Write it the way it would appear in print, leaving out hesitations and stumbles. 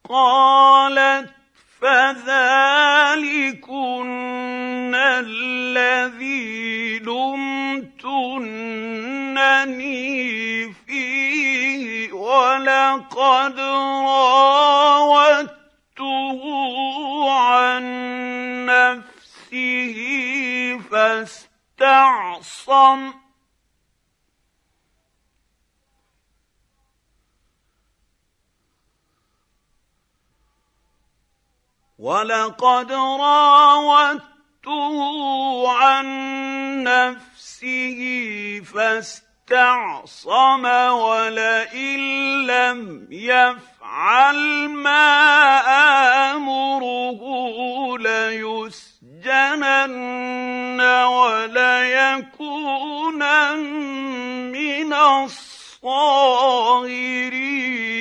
قالت فذلكن الذي لمتنني فيه ولقد راودته عن نفسه فاستعصم ولئن لم يفعل ما آمره ليسجنن وليكونن من الصاغرين.